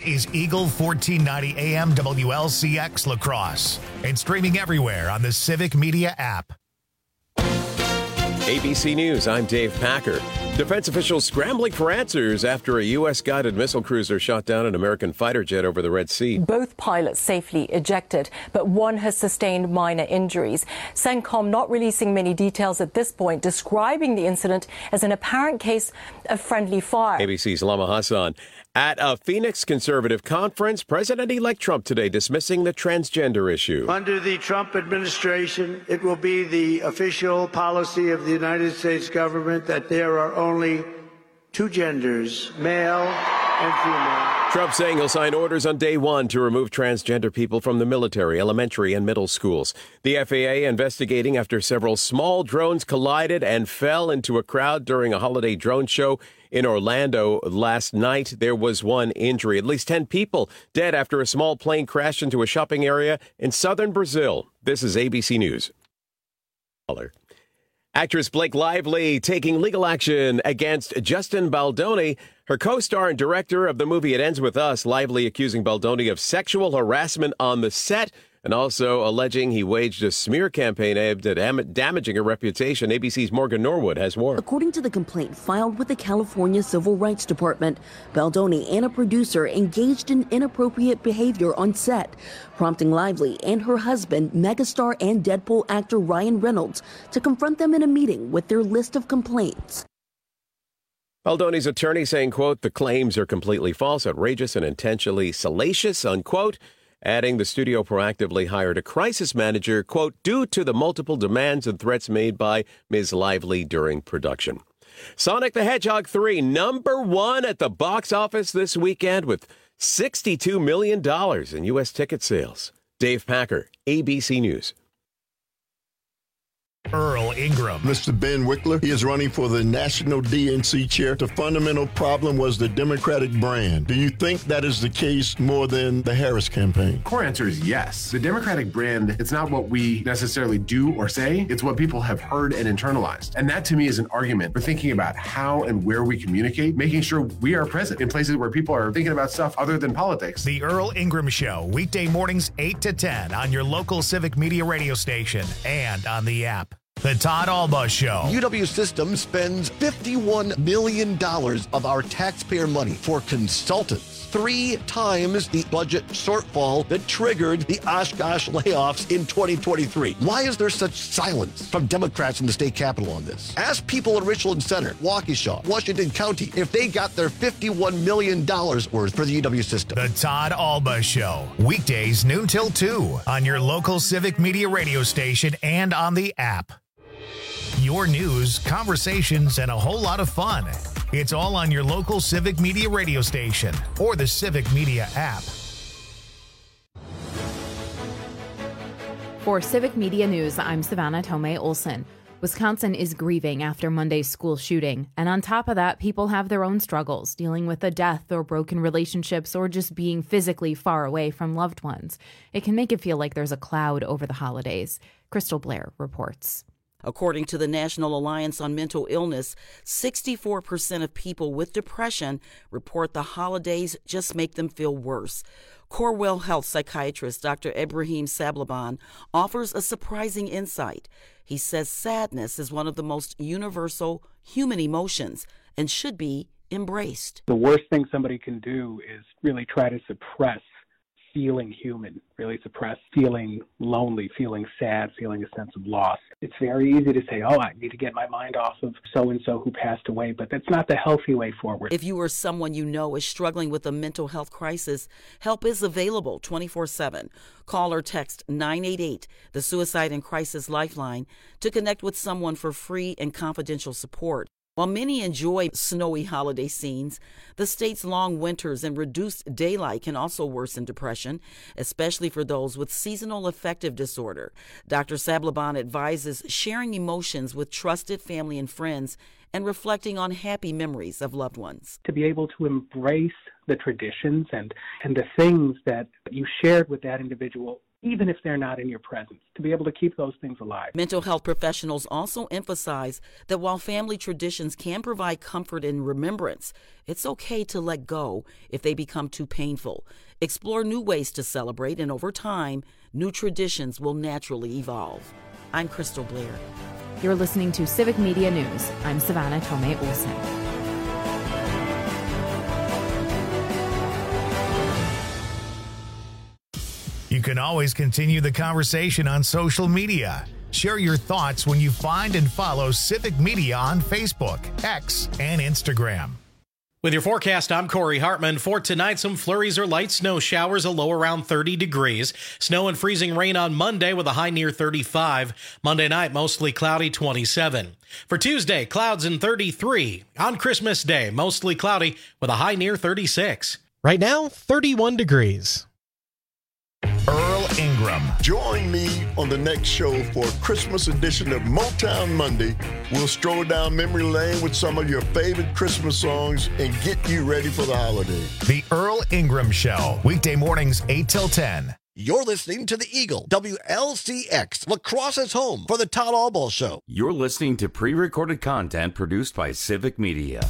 is Eagle 1490 AM WLCX La Crosse and streaming everywhere on the Civic Media app. ABC News, I'm Dave Packer. Defense officials scrambling for answers after a U.S.-guided missile cruiser shot down an American fighter jet over the Red Sea. Both pilots safely ejected, but one has sustained minor injuries. CENTCOM not releasing many details at this point, describing the incident as an apparent case of friendly fire. ABC's Lama Hassan. At a Phoenix conservative conference, President-elect Trump today dismissing the transgender issue. Under the Trump administration, it will be the official policy of the United States government that there are only two genders, male and female. Trump saying he'll sign orders on day one to remove transgender people from the military, elementary, and middle schools. The FAA investigating after several small drones collided and fell into a crowd during a holiday drone show in Orlando last night. There was one injury. At least 10 people dead after a small plane crashed into a shopping area in southern Brazil. This is ABC News. Actress Blake Lively taking legal action against Justin Baldoni. Her co-star and director of the movie It Ends With Us, Lively accusing Baldoni of sexual harassment on the set and also alleging he waged a smear campaign aimed at damaging her reputation. ABC's Morgan Norwood has more. According to the complaint filed with the California Civil Rights Department, Baldoni and a producer engaged in inappropriate behavior on set, prompting Lively and her husband, megastar and Deadpool actor Ryan Reynolds, to confront them in a meeting with their list of complaints. Baldoni's attorney saying, quote, the claims are completely false, outrageous, and intentionally salacious, unquote. Adding the studio proactively hired a crisis manager, quote, due to the multiple demands and threats made by Ms. Lively during production. Sonic the Hedgehog 3, #1 at the box office this weekend with $62 million in U.S. ticket sales. Dave Packer, ABC News. Earl Ingram. Mr. Ben Wickler, he is running for the national DNC chair. The fundamental problem was the Democratic brand. Do you think that is the case more than the Harris campaign? Core answer is yes. The Democratic brand, it's not what we necessarily do or say, it's what people have heard and internalized. And that to me is an argument for thinking about how and where we communicate, making sure we are present in places where people are thinking about stuff other than politics. The Earl Ingram Show, weekday mornings 8 to 10 on your local Civic Media radio station and on the app. The Todd Alba Show. UW Systems spends $51 million of our taxpayer money for consultants. 3 times the budget shortfall that triggered the Oshkosh layoffs in 2023. Why is there such silence from Democrats in the state capitol on this? Ask people in Richland Center, Waukesha, Washington County, if they got their $51 million worth for the UW system. The Todd Alba Show. Weekdays noon till 2 on your local Civic Media radio station and on the app. Your news, conversations, and a whole lot of fun. It's all on your local Civic Media radio station or the Civic Media app. For Civic Media News, I'm Savannah Tomei Olson. Wisconsin is grieving after Monday's school shooting. And on top of that, people have their own struggles, dealing with a death or broken relationships or just being physically far away from loved ones. It can make it feel like there's a cloud over the holidays. Crystal Blair reports. According to the National Alliance on Mental Illness, 64% of people with depression report the holidays just make them feel worse. Corewell Health psychiatrist Dr. Ebrahim Sablaban offers a surprising insight. He says sadness is one of the most universal human emotions and should be embraced. The worst thing somebody can do is really try to suppress feeling human, really suppress feeling lonely, feeling sad, feeling a sense of loss. It's very easy to say, I need to get my mind off of so-and-so who passed away, but that's not the healthy way forward. If you or someone you know is struggling with a mental health crisis, help is available 24/7. Call or text 988, the Suicide and Crisis Lifeline, to connect with someone for free and confidential support. While many enjoy snowy holiday scenes, the state's long winters and reduced daylight can also worsen depression, especially for those with seasonal affective disorder. Dr. Sablaban advises sharing emotions with trusted family and friends and reflecting on happy memories of loved ones. To be able to embrace the traditions and the things that you shared with that individual even if they're not in your presence, to be able to keep those things alive. Mental health professionals also emphasize that while family traditions can provide comfort and remembrance, it's okay to let go if they become too painful. Explore new ways to celebrate, and over time, new traditions will naturally evolve. I'm Crystal Blair. You're listening to Civic Media News. I'm Savannah Tomei Olsen. You can always continue the conversation on social media. Share your thoughts when you find and follow Civic Media on Facebook, X, and Instagram. With your forecast, I'm Corey Hartman. For tonight, some flurries or light snow showers, a low around 30 degrees. Snow and freezing rain on Monday with a high near 35. Monday night, mostly cloudy, 27. For Tuesday, clouds and 33. On Christmas Day, mostly cloudy with a high near 36. Right now, 31 degrees. Earl Ingram. Join me on the next show for a Christmas edition of Motown Monday. We'll stroll down memory lane with some of your favorite Christmas songs and get you ready for the holiday. The Earl Ingram Show, weekday mornings 8 till 10. You're listening to The Eagle, WLCX, La Crosse's home for the Todd Albaugh Show. You're listening to pre-recorded content produced by Civic Media.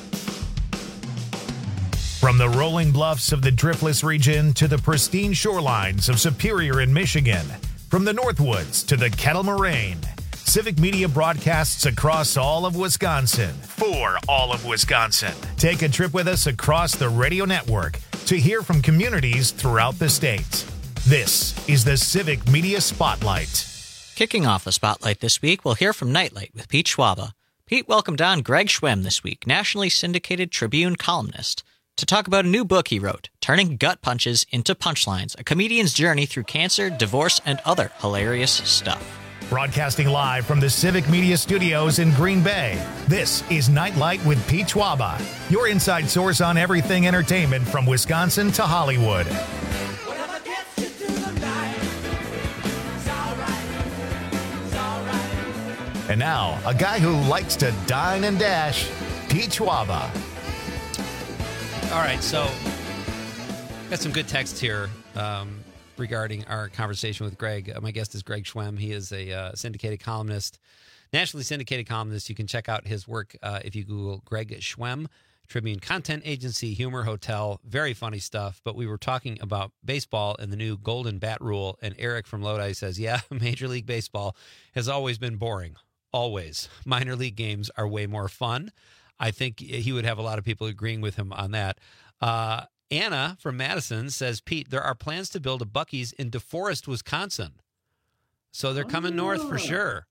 From the rolling bluffs of the Driftless region to the pristine shorelines of Superior in Michigan, from the Northwoods to the Kettle Moraine, Civic Media broadcasts across all of Wisconsin for all of Wisconsin. Take a trip with us across the radio network to hear from communities throughout the state. This is the Civic Media Spotlight. Kicking off the Spotlight this week, we'll hear from Nightlight with Pete Schwaba. Pete welcomed on Greg Schwemm this week, nationally syndicated Tribune columnist, to talk about a new book he wrote, Turning Gut Punches into Punchlines, a comedian's journey through cancer, divorce, and other hilarious stuff. Broadcasting live from the Civic Media Studios in Green Bay, this is Nightlight with Pete Schwaba, your inside source on everything entertainment from Wisconsin to Hollywood. And now, a guy who likes to dine and dash, Pete Schwaba. All right, so got some good text here regarding our conversation with Greg. My guest is Greg Schwemm. He is a syndicated columnist, nationally syndicated columnist. You can check out his work if you Google Greg Schwemm, Tribune Content Agency, Humor Hotel. Very funny stuff. But we were talking about baseball and the new Golden Bat Rule, and Eric from Lodi says, yeah, Major League Baseball has always been boring. Always. Minor league games are way more fun. I think he would have a lot of people agreeing with him on that. Anna from Madison says, Pete, there are plans to build a Buc-ee's in DeForest, Wisconsin. So they're coming north for sure.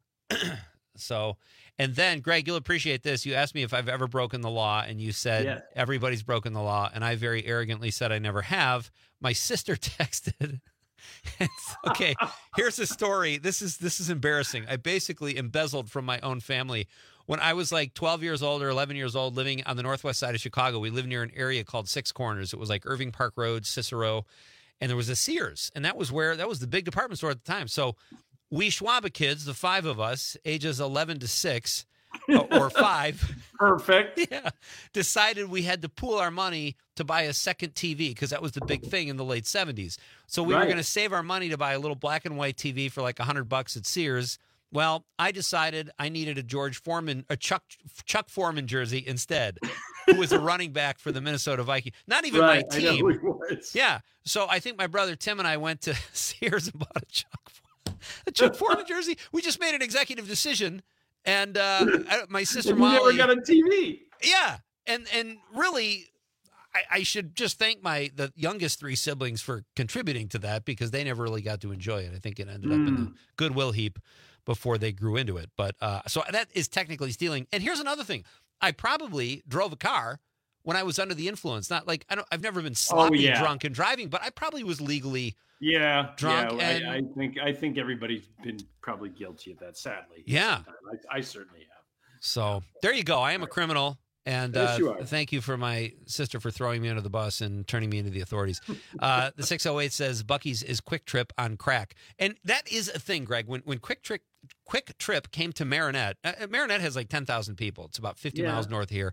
And then, Greg, you'll appreciate this. You asked me if I've ever broken the law, and you said everybody's broken the law, and I very arrogantly said I never have. My sister texted. Okay, here's the story. This is embarrassing. I basically embezzled from my own family. When I was like 12 years old or 11 years old, living on the northwest side of Chicago, we lived near an area called Six Corners. It was like Irving Park Road, Cicero, and there was a Sears, and that was the big department store at the time. So we Schwaba kids, the five of us, ages 11 to 6 or 5, perfect, decided we had to pool our money to buy a second TV because that was the big thing in the late 70s. So we were going to save our money to buy a little black and white TV for like $100 at Sears. Well, I decided I needed a Chuck Foreman jersey instead, who was a running back for the Minnesota Vikings. Not even my team. I know who he was. Yeah. So I think my brother Tim and I went to Sears and bought a Chuck Foreman jersey. We just made an executive decision, and my sister Molly never got a TV. Yeah, and really, I should just thank the youngest 3 siblings for contributing to that because they never really got to enjoy it. I think it ended up in the Goodwill heap before they grew into it. But so that is technically stealing. And here's another thing. I probably drove a car when I was under the influence. Not like I've never been sloppy drunk and driving, but I probably was legally drunk. Yeah, and I think everybody's been probably guilty of that, sadly. Yeah. I certainly have. So there you go. I am a criminal. And yes, you are. Thank you for my sister for throwing me under the bus and turning me into the authorities. The 608 says Buc-ee's is Quick Trip on crack. And that is a thing, Greg. When Quick Trip came to Marinette, Marinette has like 10,000 people. It's about 50 miles north here.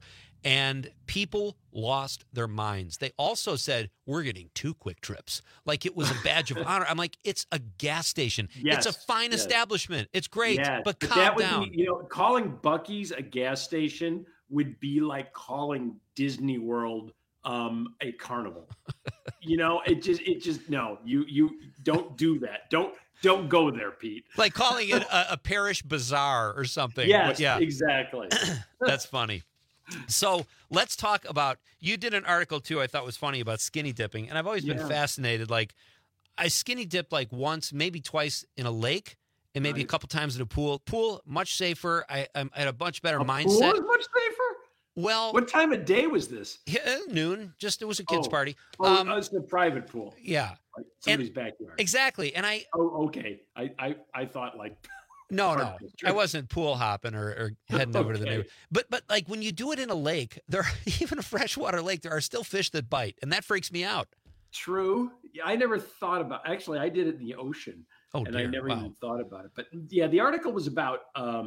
And people lost their minds. They also said, we're getting 2 quick trips. Like it was a badge of honor. I'm like, it's a gas station. Yes, it's a fine establishment. It's great, Yeah, but that calm would down. be, calling Buc-ee's a gas station would be like calling Disney World a carnival. It just no. You don't do that. Don't go there, Pete. Like calling it a parish bazaar or something. Yes, yeah, exactly. That's funny. So let's talk about, you did an article too I thought was funny about skinny dipping, and I've always been fascinated. Like I skinny dipped like once, maybe twice in a lake, and maybe a couple times in a pool. Pool, much safer. I had a much better mindset. Pool is much safer? Well, what time of day was this? Noon. Just it was a kids' party. It was the private pool. Yeah, like somebody's backyard. Exactly. And I. Oh, okay. I thought like. No, I wasn't pool hopping or heading over to the neighborhood. But like when you do it in a lake, even a freshwater lake, there are still fish that bite, and that freaks me out. True. Yeah, I never thought about. Actually, I did it in the ocean, and I never even thought about it. But yeah, the article was about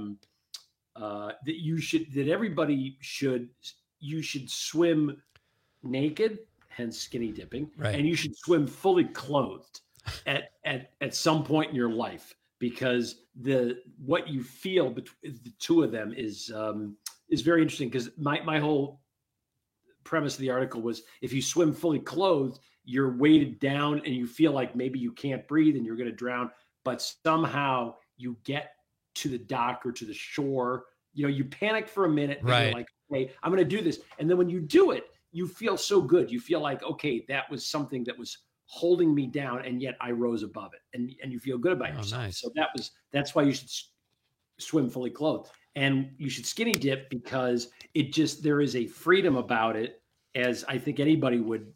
that everybody should swim naked, hence skinny dipping, right. And you should swim fully clothed at some point in your life, because what you feel between the two of them is very interesting. Because my whole premise of the article was, if you swim fully clothed, you're weighted down and you feel like maybe you can't breathe and you're going to drown, but somehow you get to the dock or to the shore. You panic for a minute, and you're like, okay, I'm going to do this. And then when you do it, you feel so good. You feel like, okay, that was something that was holding me down, and yet I rose above it, and you feel good about yourself. Nice. So that's why you should swim fully clothed, and you should skinny dip, because there is a freedom about it, as I think anybody would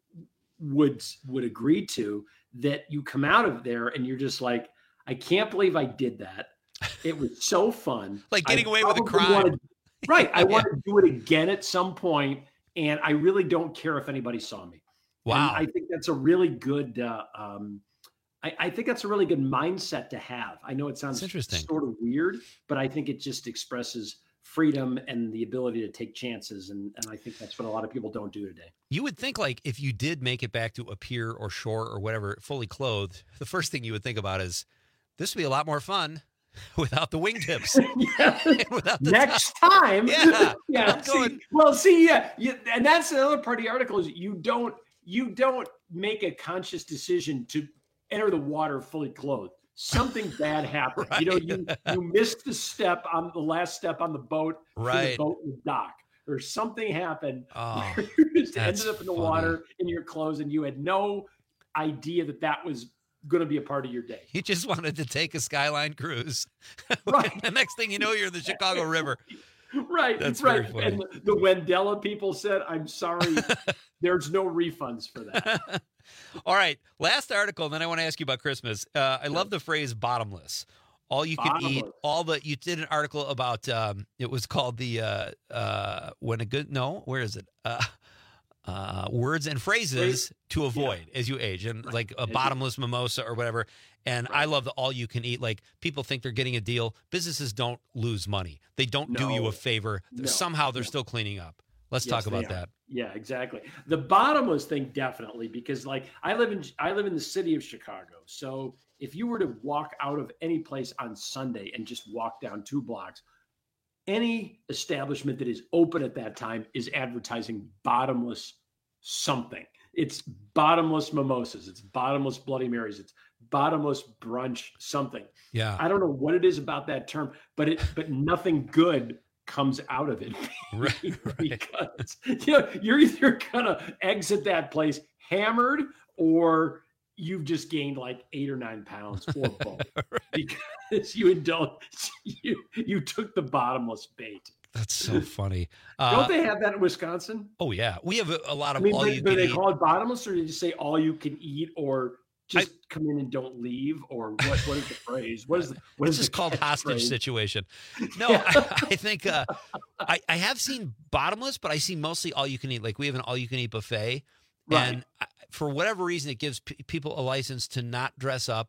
agree to, that you come out of there and you're just like, I can't believe I did that. It was so fun. Like getting away with a crime. Right. I want to do it again at some point, and I really don't care if anybody saw me. Wow. And I think that's a really good I think that's a really good mindset to have. I know it sounds interesting, sort of weird, but I think it just expresses freedom and the ability to take chances. And I think that's what a lot of people don't do today. You would think, like, if you did make it back to a pier or shore or whatever, fully clothed, the first thing you would think about is, this would be a lot more fun without the wingtips. Without the next time. Yeah. Yeah. And that's the other part of the article, is you don't make a conscious decision to enter the water fully clothed. Something bad happened. Right. You missed the last step on the boat. Right. The boat was docked, or something happened. Oh, you just that's ended up in the funny. water in your clothes, and you had no idea that was going to be a part of your day. You just wanted to take a Skyline cruise. Right. The next thing you know, you're in the Chicago River. Right. That's right. very funny. And the Wendella people said, I'm sorry, there's no refunds for that. All right. Last article, and then I want to ask you about Christmas. I love the phrase bottomless. All you can eat, you did an article about, it was called words and phrases to avoid as you age, and like a bottomless mimosa or whatever. And I love the all you can eat. Like, people think they're getting a deal. Businesses don't lose money. They don't do you a favor. Somehow they're still cleaning up. Let's talk about that. Yeah, exactly. The bottomless thing, definitely, because like I live in the city of Chicago. So if you were to walk out of any place on Sunday and just walk down 2 blocks, any establishment that is open at that time is advertising bottomless something. It's bottomless mimosas. It's bottomless Bloody Marys. It's bottomless brunch something. Yeah. I don't know what it is about that term, but nothing good comes out of it. Because you're either gonna exit that place hammered, or you've just gained like 8 or 9 pounds, or both. Because you took the bottomless bait. That's so funny. Don't they have that in Wisconsin? Oh yeah, we have a lot of all you can eat. Do they call eat. it bottomless, or did you say all you can eat, or just come in and don't leave, or what is the phrase? What is It's just called hostage situation. No, I think I have seen bottomless, but I see mostly all you can eat. Like, we have an all you can eat buffet, Right. and for whatever reason, it gives people a license to not dress up,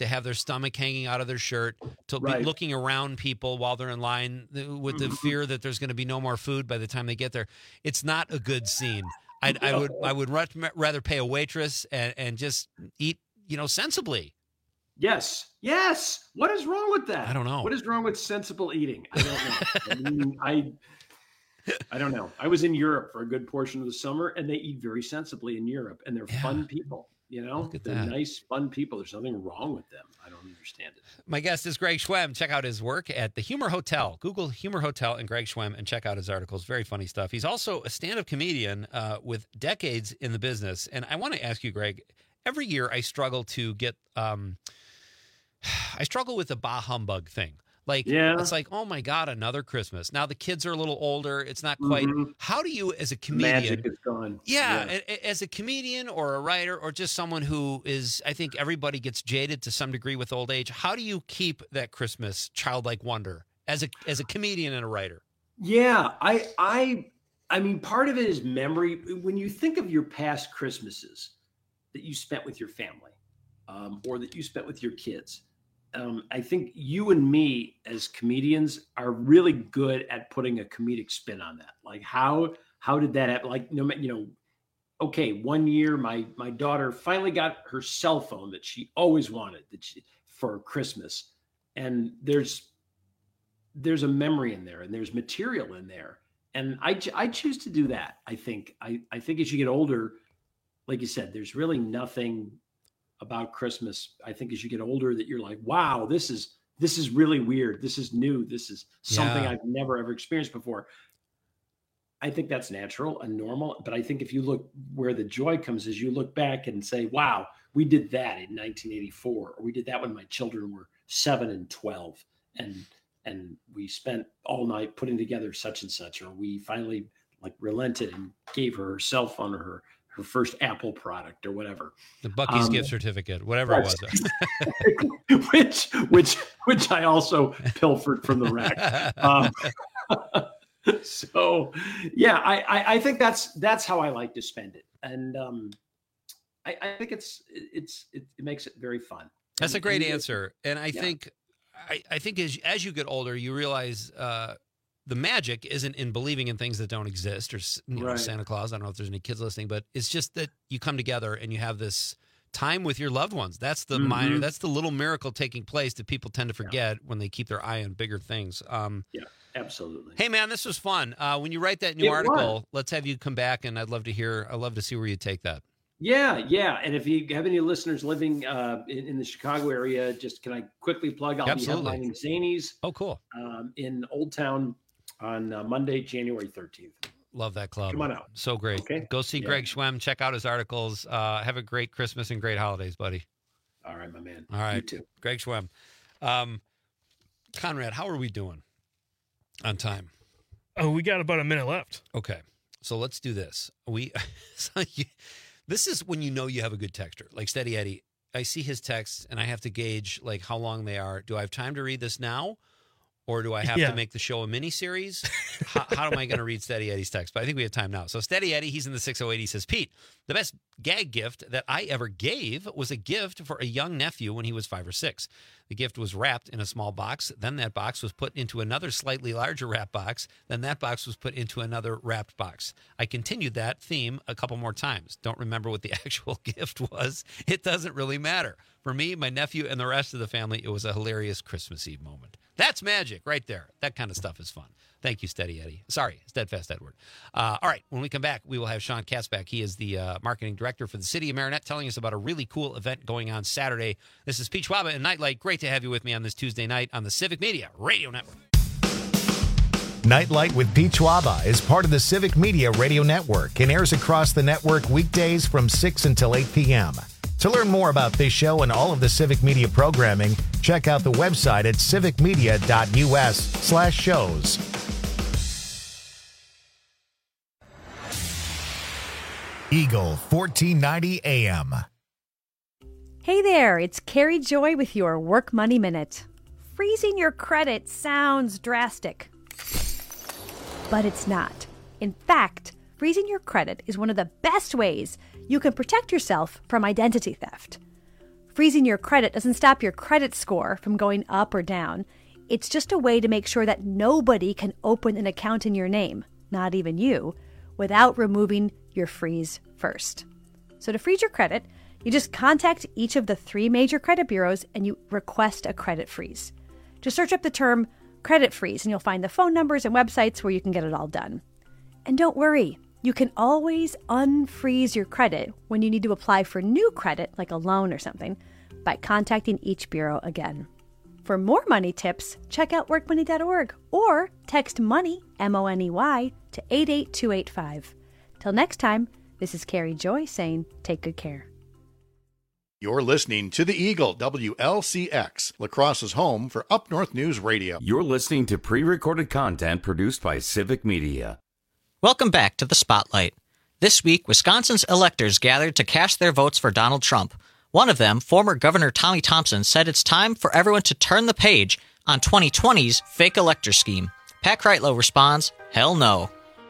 to have their stomach hanging out of their shirt, to be looking around people while they're in line with the fear that there's going to be no more food by the time they get there. It's not a good scene. I would rather pay a waitress and just eat, sensibly. Yes. What is wrong with that? I don't know. What is wrong with sensible eating? I don't know. I don't know. I was in Europe for a good portion of the summer, and they eat very sensibly in Europe, and they're fun people. They're nice, fun people. There's nothing wrong with them. I don't understand it. My guest is Greg Schwemm. Check out his work at the Humor Hotel. Google Humor Hotel and Greg Schwemm and check out his articles. Very funny stuff. He's also a stand-up comedian with decades in the business. And I want to ask you, Greg, every year I struggle to get I struggle with the bah humbug thing. It's like, oh my God, another Christmas. Now the kids are a little older. It's not quite. How do you, as a comedian, magic is gone. Yeah, as a comedian or a writer or just someone who is, I think everybody gets jaded to some degree with old age. How do you keep that Christmas childlike wonder as a comedian and a writer? Yeah, I mean, part of it is memory. When you think of your past Christmases that you spent with your family, or that you spent with your kids. I think you and me as comedians are really good at putting a comedic spin on that. Like how did that happen? Like, okay, one year my daughter finally got her cell phone that she always wanted for Christmas. And there's a memory in there and there's material in there. And I choose to do that. I think as you get older, like you said, there's really nothing about Christmas, I think, as you get older, that you're like, wow, this is really weird. This is new. This is something I've never ever experienced before. I think that's natural and normal. But I think if you look where the joy comes is you look back and say, wow, we did that in 1984, or we did that when my children were 7 and 12. And we spent all night putting together such and such, or we finally relented and gave her cell phone or her first Apple product or whatever. The Buc-ee's gift certificate, whatever it was. which I also pilfered from the rack. So yeah, I think that's how I like to spend it. And I think it makes it very fun. That's a great answer. And I think as you get older, you realize the magic isn't in believing in things that don't exist, or Santa Claus. I don't know if there's any kids listening, but it's just that you come together and you have this time with your loved ones. That's the minor, that's the little miracle taking place that people tend to forget when they keep their eye on bigger things. Yeah, absolutely. Hey man, this was fun. When you write that new article, let's have you come back, and I'd love to see where you take that. Yeah. And if you have any listeners living in the Chicago area, just can I quickly plug? I'll be headlining Zanies. Oh, cool. In Old Town on Monday, January 13th. Love that club. Come on out. So great. Okay. Go see Greg Schwemm. Check out his articles. Have a great Christmas and great holidays, buddy. All right, my man. All right. You too. Greg Schwemm. Conrad, how are we doing on time? Oh, we got about a minute left. Okay. So let's do this. This is when you know you have a good texter. Like Steady Eddie, I see his texts and I have to gauge how long they are. Do I have time to read this now? Or do I have to make the show a mini-series? How am I going to read Steady Eddie's text? But I think we have time now. So Steady Eddie, he's in the 608. He says, Pete, the best gag gift that I ever gave was a gift for a young nephew when he was 5 or 6. The gift was wrapped in a small box. Then that box was put into another slightly larger wrap box. Then that box was put into another wrapped box. I continued that theme a couple more times. Don't remember what the actual gift was. It doesn't really matter. For me, my nephew, and the rest of the family, it was a hilarious Christmas Eve moment. That's magic right there. That kind of stuff is fun. Thank you, Steady Eddie. Sorry, Steadfast Edward. All right, when we come back, we will have Sean Katzbach. He is the marketing director for the City of Marinette, telling us about a really cool event going on Saturday. This is Pete Schwaba and Nightlight. Great to have you with me on this Tuesday night on the Civic Media Radio Network. Nightlight with Pete Schwaba is part of the Civic Media Radio Network and airs across the network weekdays from 6 until 8 p.m. To learn more about this show and all of the Civic Media programming, check out the website at civicmedia.us/shows. Eagle 1490 AM. Hey there, it's Carrie Joy with your Work Money Minute. Freezing your credit sounds drastic, but it's not. In fact, freezing your credit is one of the best ways you can protect yourself from identity theft. Freezing your credit doesn't stop your credit score from going up or down. It's just a way to make sure that nobody can open an account in your name, not even you, without removing your freeze first. So to freeze your credit, you just contact each of the 3 major credit bureaus and you request a credit freeze. Just search up the term credit freeze and you'll find the phone numbers and websites where you can get it all done. And don't worry, you can always unfreeze your credit when you need to apply for new credit, like a loan or something, by contacting each bureau again. For more money tips, check out workmoney.org or text MONEY, MONEY, to 88285. Till next time, this is Carrie Joy saying take good care. You're listening to The Eagle, WLCX, La Crosse's home for Up North News Radio. You're listening to pre-recorded content produced by Civic Media. Welcome back to the Spotlight. This week, Wisconsin's electors gathered to cast their votes for Donald Trump. One of them, former Governor Tommy Thompson, said it's time for everyone to turn the page on 2020's fake elector scheme. Pat Kreitlow responds, hell no.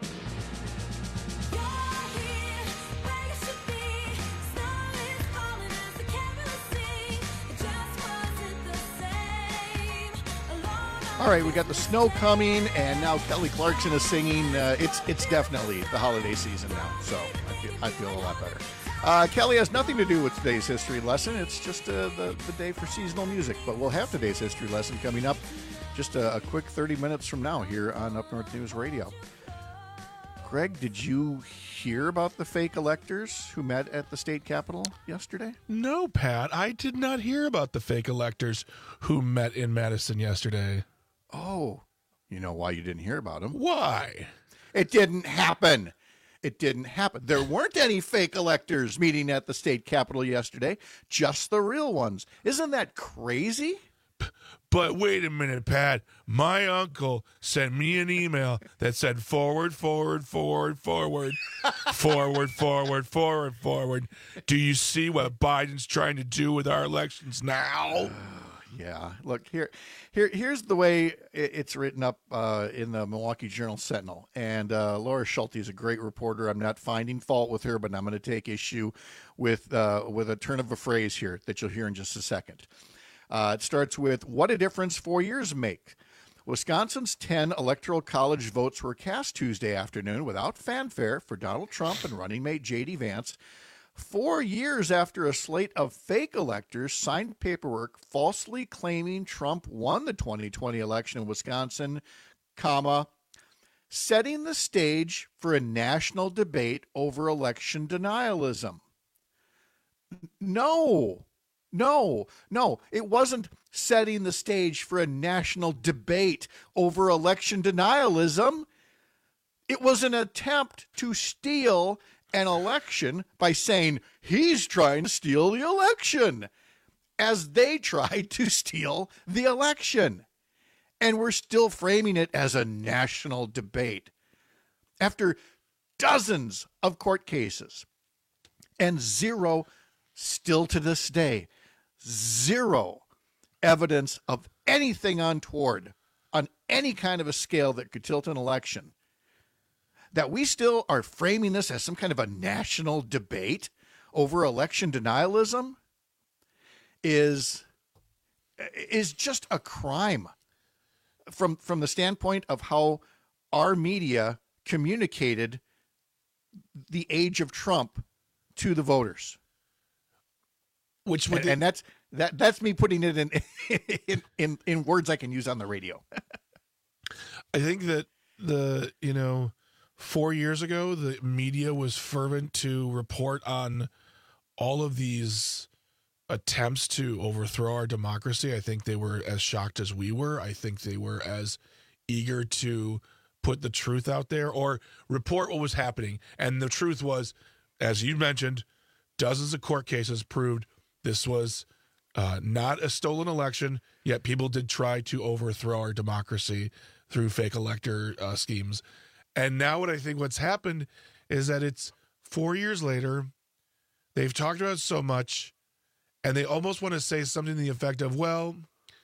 All right, we got the snow coming, and now Kelly Clarkson is singing. It's definitely the holiday season now, so I feel a lot better. Kelly has nothing to do with today's history lesson. It's just the day for seasonal music, but we'll have today's history lesson coming up just a quick 30 minutes from now here on Up North News Radio. Greg, did you hear about the fake electors who met at the state capitol yesterday? No, Pat, I did not hear about the fake electors who met in Madison yesterday. Oh, you know why you didn't hear about them? Why? It didn't happen. It didn't happen. There weren't any fake electors meeting at the state capitol yesterday, just the real ones. Isn't that crazy? But wait a minute, Pat. My uncle sent me an email that said forward, forward, forward, forward, forward, forward, forward, forward. Do you see what Biden's trying to do with our elections now? Yeah. Look, here's the way it's written up in the Milwaukee Journal-Sentinel. And Laura Schulte is a great reporter. I'm not finding fault with her, but I'm going to take issue with a turn of a phrase here that you'll hear in just a second. It starts with, what a difference 4 years make. Wisconsin's 10 electoral college votes were cast Tuesday afternoon without fanfare for Donald Trump and running mate J.D. Vance. 4 years after a slate of fake electors signed paperwork falsely claiming Trump won the 2020 election in Wisconsin, setting the stage for a national debate over election denialism. No, it wasn't setting the stage for a national debate over election denialism. It was an attempt to steal an election by saying he's trying to steal the election as they tried to steal the election. And we're still framing it as a national debate after dozens of court cases and zero, still to this day, zero evidence of anything untoward on any kind of a scale that could tilt an election. That we still are framing this as some kind of a national debate over election denialism is just a crime from the standpoint of how our media communicated the age of Trump to the voters. Which would and that's me putting it in words I can use on the radio. I think that 4 years ago, the media was fervent to report on all of these attempts to overthrow our democracy. I think they were as shocked as we were. I think they were as eager to put the truth out there or report what was happening. And the truth was, as you mentioned, dozens of court cases proved this was not a stolen election, yet people did try to overthrow our democracy through fake elector schemes. And now what's happened is that it's 4 years later, they've talked about it so much, and they almost want to say something to the effect of, well,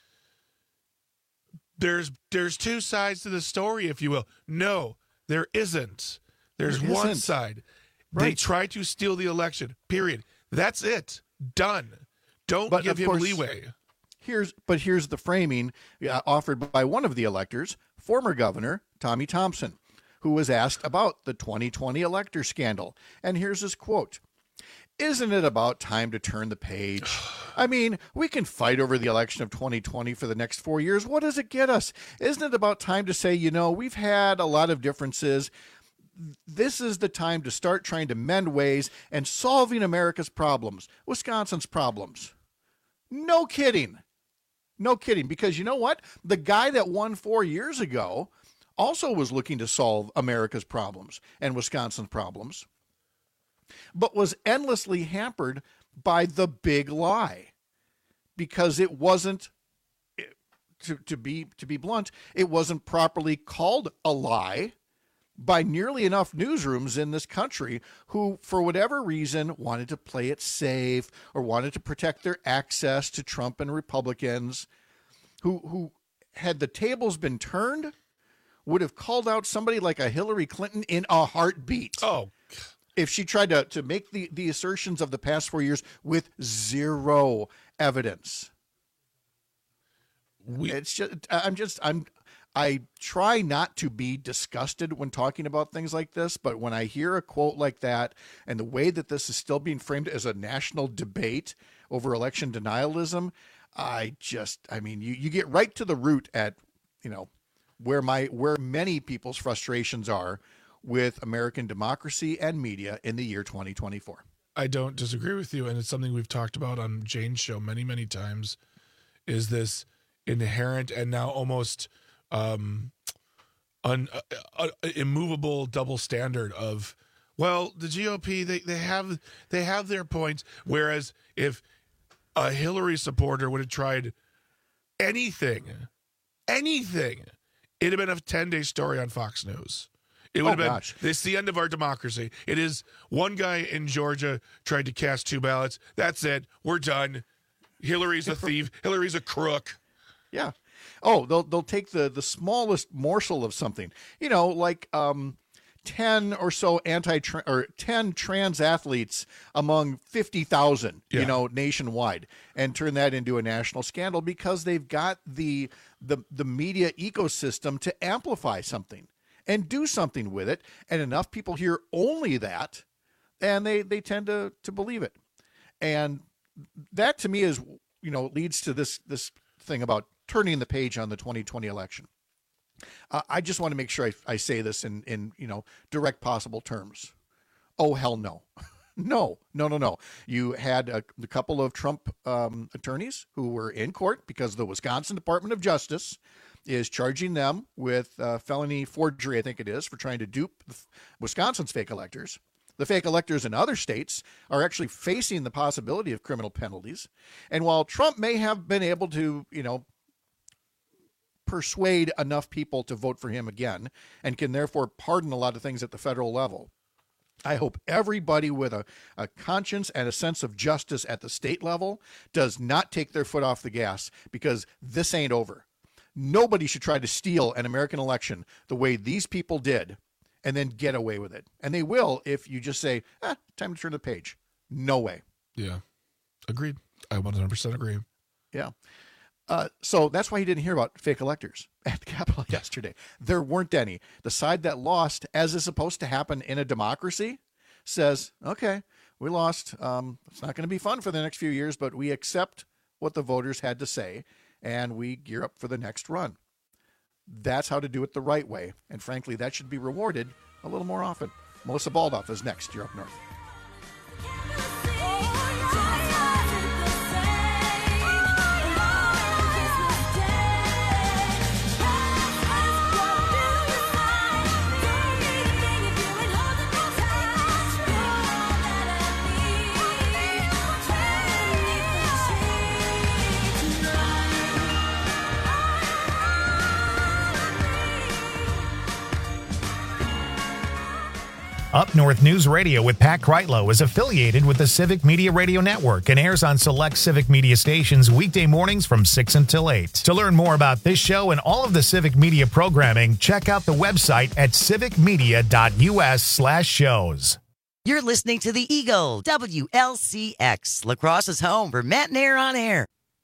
there's two sides to the story, if you will. No, there isn't. There's one side. Right. They tried to steal the election, period. That's it. Done. Don't But give of him course, leeway. Here's the framing offered by one of the electors, former Governor Tommy Thompson, who was asked about the 2020 elector scandal. And here's his quote. Isn't it about time to turn the page? I mean, we can fight over the election of 2020 for the next 4 years. What does it get us? Isn't it about time to say, we've had a lot of differences. This is the time to start trying to mend ways and solving America's problems, Wisconsin's problems. No kidding. No kidding. Because you know what? The guy that won 4 years ago also was looking to solve America's problems and Wisconsin's problems, but was endlessly hampered by the big lie, because it wasn't, to be blunt, it wasn't properly called a lie by nearly enough newsrooms in this country who, for whatever reason, wanted to play it safe or wanted to protect their access to Trump and Republicans, who had the tables been turned, would have called out somebody like a Hillary Clinton in a heartbeat. Oh, if she tried to make the assertions of the past 4 years with zero evidence. It's just, I try not to be disgusted when talking about things like this, but when I hear a quote like that and the way that this is still being framed as a national debate over election denialism, you get right to the root at, where many people's frustrations are with American democracy and media in the year 2024. I don't disagree with you, and it's something we've talked about on Jane's show many, many times, is this inherent and now almost immovable double standard of, well, the GOP, they have their points, whereas if a Hillary supporter would have tried anything, it'd have been a 10-day story on Fox News. It would have been, this is the end of our democracy. It is one guy in Georgia tried to cast 2 ballots. That's it. We're done. Hillary's a thief. Hillary's a crook. Yeah. Oh, they'll take the smallest morsel of something, like 10 or so 10 trans athletes among 50,000, nationwide, and turn that into a national scandal because they've got the media ecosystem to amplify something and do something with it. And enough people hear only that, and they tend to believe it. And that to me is, leads to this thing about turning the page on the 2020 election. I just want to make sure I say this in direct possible terms. Oh, hell no. No. You had a couple of Trump attorneys who were in court because the Wisconsin Department of Justice is charging them with felony forgery, I think it is, for trying to dupe Wisconsin's fake electors. The fake electors in other states are actually facing the possibility of criminal penalties. And while Trump may have been able to, persuade enough people to vote for him again and can therefore pardon a lot of things at the federal level, I hope everybody with a conscience and a sense of justice at the state level does not take their foot off the gas, because this ain't over. Nobody should try to steal an American election the way these people did and then get away with it. And they will if you just say, time to turn the page. No way. Yeah. Agreed. I 100% agree. Yeah. So that's why you didn't hear about fake electors at the Capitol yesterday. There weren't any. The side that lost, as is supposed to happen in a democracy, says, okay, we lost. It's not going to be fun for the next few years, but we accept what the voters had to say, and we gear up for the next run. That's how to do it the right way. And frankly, that should be rewarded a little more often. Melissa Baldoff is next. You're up north. Up North News Radio with Pat Kreitlow is affiliated with the Civic Media Radio Network and airs on select Civic Media stations weekday mornings from 6 until 8. To learn more about this show and all of the Civic Media programming, check out the website at civicmedia.us/shows. You're listening to the Eagle, WLCX, La Crosse's home for Matt Nair on air.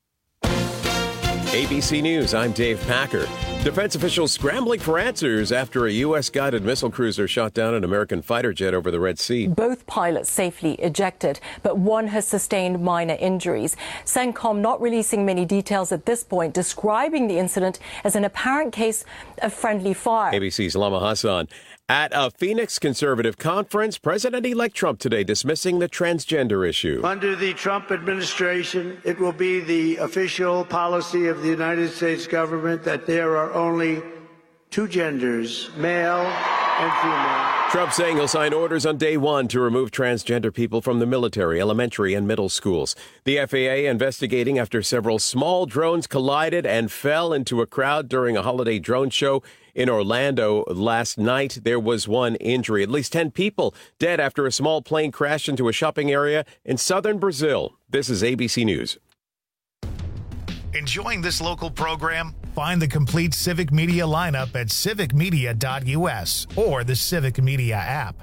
ABC News, I'm Dave Packer. Defense officials scrambling for answers after a U.S.-guided missile cruiser shot down an American fighter jet over the Red Sea. Both pilots safely ejected, but one has sustained minor injuries. CENTCOM not releasing many details at this point, describing the incident as an apparent case of friendly fire. ABC's Lama Hassan. At a Phoenix conservative conference, President-elect Trump today dismissing the transgender issue. Under the Trump administration, it will be the official policy of the United States government that there are only two genders, male and female. Trump saying he'll sign orders on day one to remove transgender people from the military, elementary, and middle schools. The FAA investigating after several small drones collided and fell into a crowd during a holiday drone show in Orlando last night. There was one injury. At least 10 people dead after a small plane crashed into a shopping area in southern Brazil. This is ABC News. Enjoying this local program? Find the complete Civic Media lineup at civicmedia.us or the Civic Media app.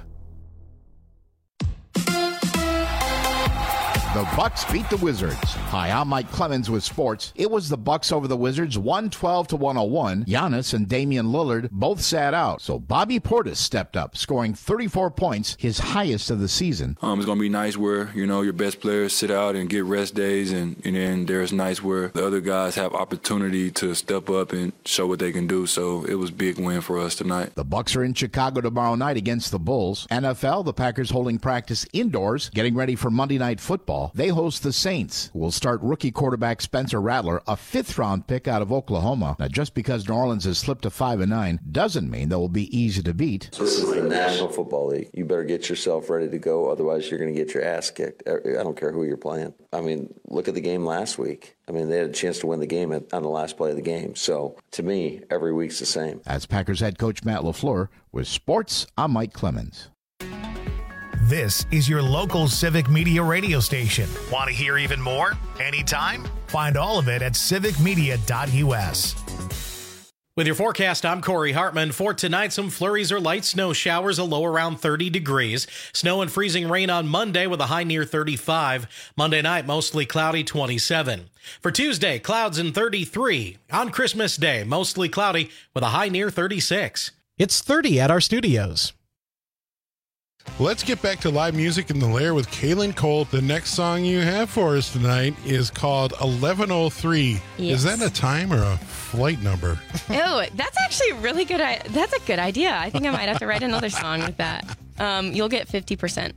The Bucks beat the Wizards. Hi, I'm Mike Clemens with sports. It was the Bucks over the Wizards, 112-101. Giannis and Damian Lillard both sat out, so Bobby Portis stepped up, scoring 34 points, his highest of the season. It's going to be nice where, your best players sit out and get rest days, and then there's nights where the other guys have opportunity to step up and show what they can do, so it was a big win for us tonight. The Bucks are in Chicago tomorrow night against the Bulls. NFL, the Packers holding practice indoors, getting ready for Monday Night Football. They host the Saints, who will start rookie quarterback Spencer Rattler, a fifth-round pick out of Oklahoma. Now, just because New Orleans has slipped to 5-9 doesn't mean they will be easy to beat. This is the National Football League. You better get yourself ready to go, otherwise you're going to get your ass kicked. I don't care who you're playing. Look at the game last week. They had a chance to win the game on the last play of the game. So, to me, every week's the same. As Packers head coach Matt LaFleur, with sports, I'm Mike Clemens. This is your local Civic Media radio station. Want to hear even more? Anytime? Find all of it at civicmedia.us. With your forecast, I'm Corey Hartman. For tonight, some flurries or light snow showers, a low around 30 degrees. Snow and freezing rain on Monday with a high near 35. Monday night, mostly cloudy, 27. For Tuesday, clouds and 33. On Christmas Day, mostly cloudy with a high near 36. It's 30 at our studios. Let's get back to live music in the Lair with Kaylin Cole. The next song you have for us tonight is called 1103. Yes. Is that a time or a flight number? Oh, that's actually really good. That's a good idea. I think I might have to write another song with that. You'll get 50%.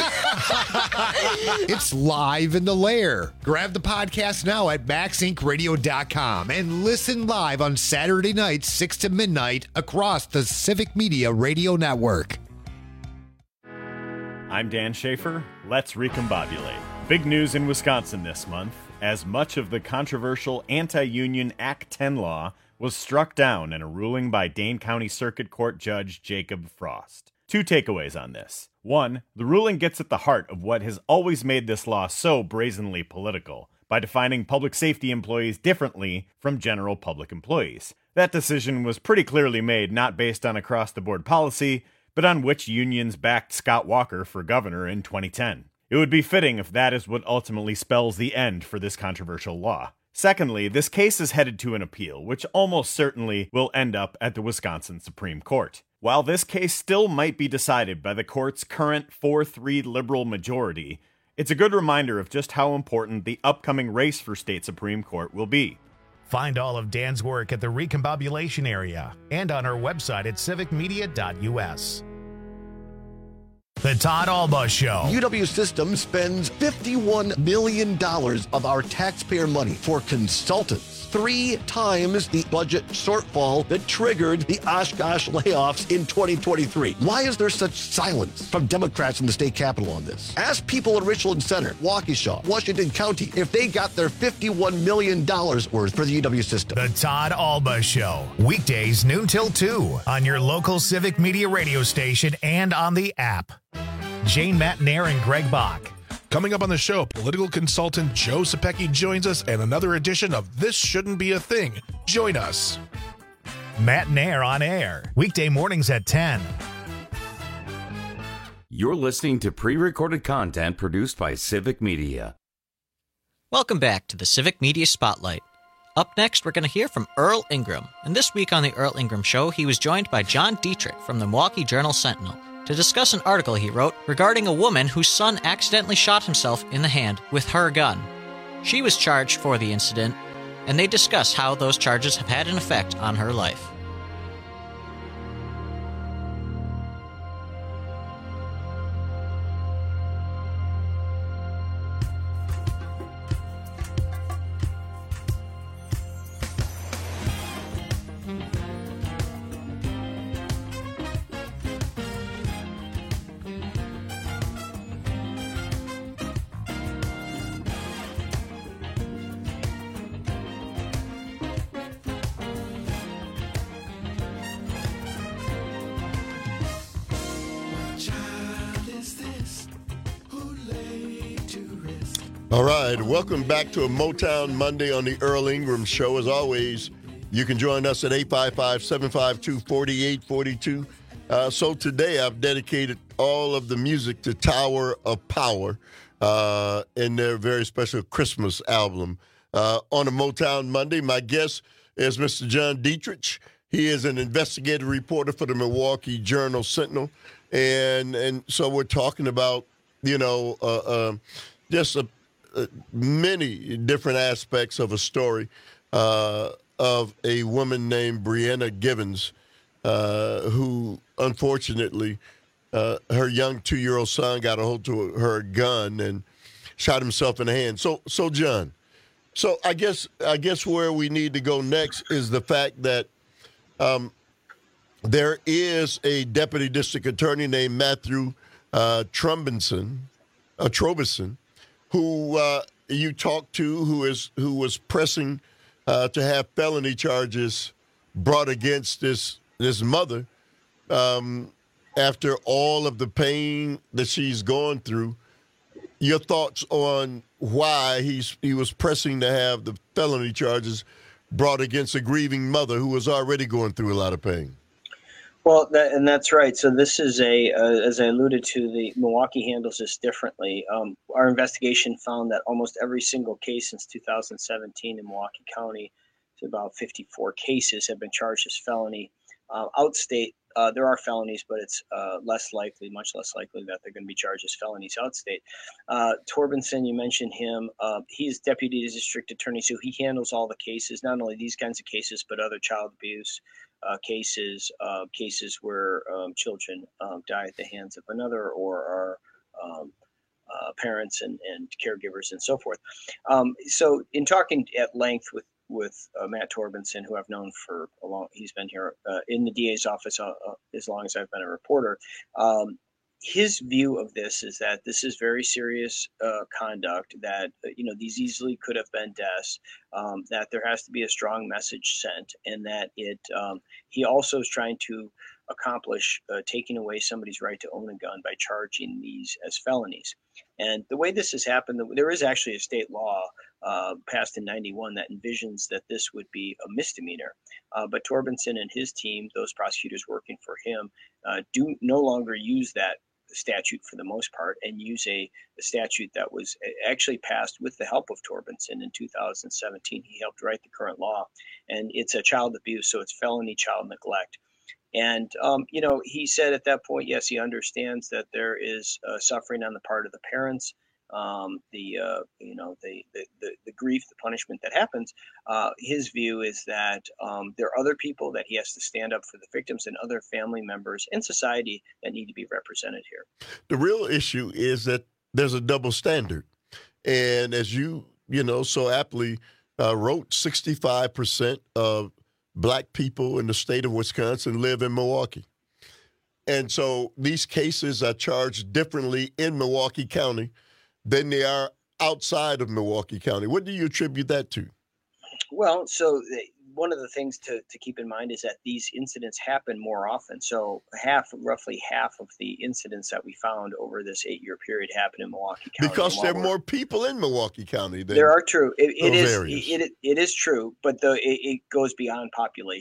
It's live in the Lair. Grab the podcast now at MaxIncRadio.com and listen live on Saturday nights, 6 to midnight, across the Civic Media Radio Network. I'm Dan Schaefer. Let's recombobulate. Big news in Wisconsin this month, as much of the controversial anti-union Act 10 law was struck down in a ruling by Dane County Circuit Court Judge Jacob Frost. Two takeaways on this. One, the ruling gets at the heart of what has always made this law so brazenly political, by defining public safety employees differently from general public employees. That decision was pretty clearly made not based on across-the-board policy, but on which unions backed Scott Walker for governor in 2010. It would be fitting if that is what ultimately spells the end for this controversial law. Secondly, this case is headed to an appeal, which almost certainly will end up at the Wisconsin Supreme Court. While this case still might be decided by the court's current 4-3 liberal majority, it's a good reminder of just how important the upcoming race for state Supreme Court will be. Find all of Dan's work at the Recombobulation area and on our website at civicmedia.us. The Todd Alba Show. UW Systems spends $51 million of our taxpayer money for consultants. 3 times the budget shortfall that triggered the Oshkosh layoffs in 2023. Why is there such silence from Democrats in the state capitol on this? Ask people in Richland Center, Waukesha, Washington County if they got their $51 million worth for the UW system. The Todd Alba Show. Weekdays noon till 2 on your local Civic Media radio station and on the app. Jane Matt Nair and Greg Bach. Coming up on the show, political consultant Joe Sapecki joins us and another edition of This Shouldn't Be a Thing. Join us. Matt Nair on air. Weekday mornings at 10. You're listening to pre-recorded content produced by Civic Media. Welcome back to the Civic Media Spotlight. Up next, we're going to hear from Earl Ingram. And this week on the Earl Ingram Show, he was joined by John Dietrich from the Milwaukee Journal-Sentinel to discuss an article he wrote regarding a woman whose son accidentally shot himself in the hand with her gun. She was charged for the incident, and they discuss how those charges have had an effect on her life. All right, welcome back to a Motown Monday on the Earl Ingram Show. As always, you can join us at 855-752-4842. So today I've dedicated all of the music to Tower of Power in their very special Christmas album. On a Motown Monday, my guest is Mr. John Dietrich. He is an investigative reporter for the Milwaukee Journal-Sentinel. And so we're talking about, just many different aspects of a story of a woman named Brianna Givens, who unfortunately, her young 2-year-old son got a hold of her gun and shot himself in the hand. So John, I guess where we need to go next is the fact that there is a deputy district attorney named Matthew Trobison, who you talked to, who was pressing to have felony charges brought against this mother after all of the pain that she's gone through. Your thoughts on why he was pressing to have the felony charges brought against a grieving mother who was already going through a lot of pain? Well, that's right. So this is as I alluded to, the Milwaukee handles this differently. Our investigation found that almost every single case since 2017 in Milwaukee County, so about 54 cases, have been charged as felony. Outstate, there are felonies, but it's much less likely that they're going to be charged as felonies outstate. Torbenson, you mentioned him. He's deputy district attorney, so he handles all the cases, not only these kinds of cases, but other child abuse cases where children die at the hands of another or are parents and caregivers and so forth. So in talking at length with Matt Torbenson, who I've known for a long, he's been here in the DA's office as long as I've been a reporter. His view of this is that this is very serious conduct, that these easily could have been deaths, that there has to be a strong message sent, and that he also is trying to accomplish taking away somebody's right to own a gun by charging these as felonies. And the way this has happened, there is actually a state law passed in 91 that envisions that this would be a misdemeanor. But Torbenson and his team, those prosecutors working for him, do no longer use that statute for the most part, and use a statute that was actually passed with the help of Torbenson in 2017. He helped write the current law, and it's a child abuse, so it's felony child neglect. And, he said at that point, yes, he understands that there is suffering on the part of the parents, the grief, the punishment that happens. His view is that there are other people that he has to stand up for the victims and other family members in society that need to be represented here. The real issue is that there's a double standard. And as you so aptly wrote, 65% of Black people in the state of Wisconsin live in Milwaukee. And so these cases are charged differently in Milwaukee County than they are outside of Milwaukee County. What do you attribute that to? Well, so one of the things to keep in mind is that these incidents happen more often. So roughly half of the incidents that we found over this 8-year period happen in Milwaukee County. Because there are more people in Milwaukee County. There are true. It is true, but it goes beyond population.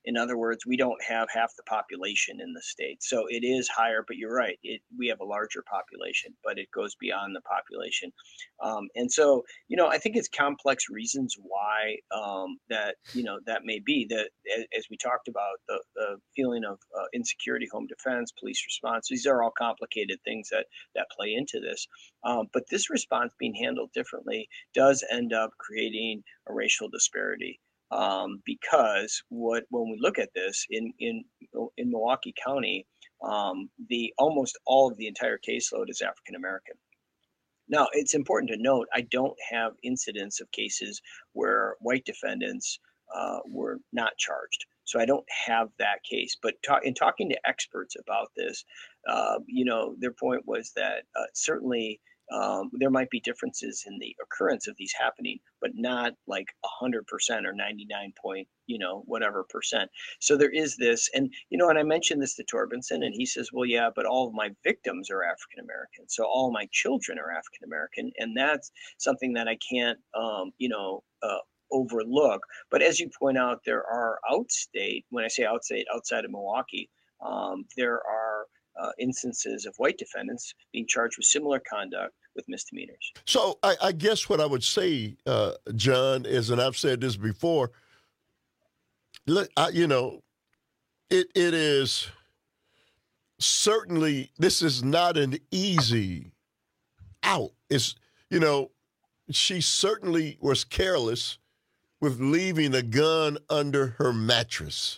In other words, we don't have half the population in the state. So it is higher, but you're right. We have a larger population, but it goes beyond the population. And so, I think it's complex reasons why that may be. That, as we talked about, the feeling of insecurity, home defense, police response, these are all complicated things that play into this. But this response being handled differently does end up creating a racial disparity. Because when we look at this in Milwaukee County, almost all of the entire caseload is African American. Now, it's important to note, I don't have incidents of cases where white defendants were not charged. So I don't have that case. But in talking to experts about this, their point was that certainly there might be differences in the occurrence of these happening, but not like 100% or 99 point, whatever percent. So there is this, and I mentioned this to Torbenson, and he says, well, yeah, but all of my victims are African American. So all my children are African American. And that's something that I can't, overlook. But as you point out, there are outstate, when I say outstate, outside of Milwaukee, there are instances of white defendants being charged with similar conduct with misdemeanors. So I guess what I would say, John, is, and I've said this before, look, it is certainly, this is not an easy out. It's, she certainly was careless with leaving a gun under her mattress.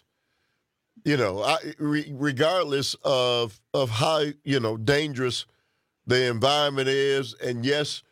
Regardless of how, dangerous the environment is. And yes,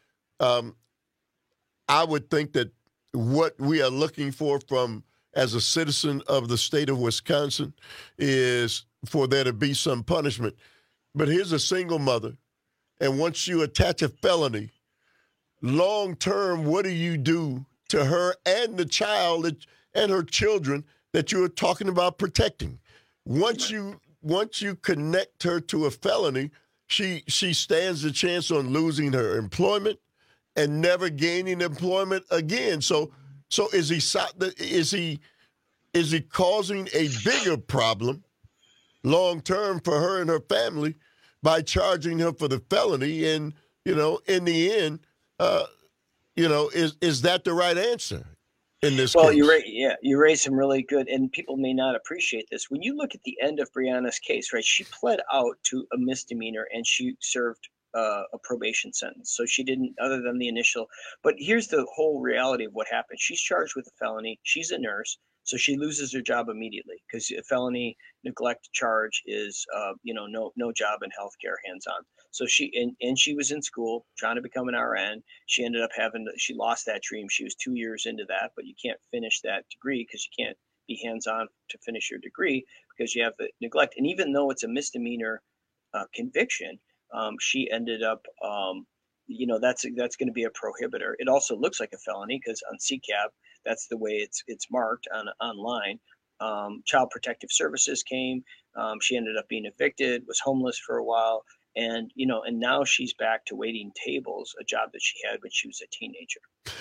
I would think that what we are looking for as a citizen of the state of Wisconsin is for there to be some punishment. But here's a single mother, and once you attach a felony, long term, what do you do to her and the child and her children that you are talking about protecting? Once you connect her to a felony, she stands a chance on losing her employment and never gaining employment again. So is he causing a bigger problem long term for her and her family by charging her for the felony? And in the end, is that the right answer in this case? You raised some really good, and people may not appreciate this. When you look at the end of Brianna's case, right, she pled out to a misdemeanor and she served a probation sentence. So she didn't, other than the initial. But here's the whole reality of what happened. She's charged with a felony. She's a nurse. So she loses her job immediately because a felony neglect charge is, no job in healthcare, hands-on. So she was in school trying to become an RN. She ended up she lost that dream. She was 2 years into that, but you can't finish that degree because you can't be hands-on to finish your degree because you have the neglect. And even though it's a misdemeanor conviction, she ended up, that's going to be a prohibitor. It also looks like a felony because on CCAP, that's the way it's marked online. Child Protective Services came. She ended up being evicted, was homeless for a while. And, and now she's back to waiting tables, a job that she had when she was a teenager.